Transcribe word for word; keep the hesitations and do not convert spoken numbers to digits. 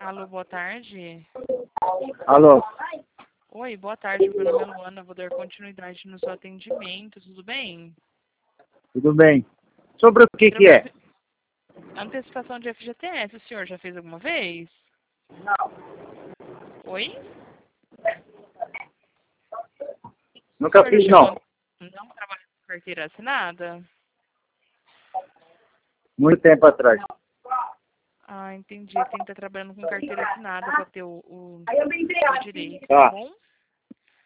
Alô, boa tarde. Alô? Oi, boa tarde. Meu nome é Luana. Vou dar continuidade no seu atendimento. Tudo bem? Tudo bem. Sobre o que que é? Antecipação de F G T S. O senhor já fez alguma vez? Não. Oi? Nunca O senhor fiz, já não. chegou... Não trabalha com carteira assinada? Muito tempo atrás. Ah, entendi. Tem que estar trabalhando com carteira assinada para ter o, o, o direito, tá Tá. bom?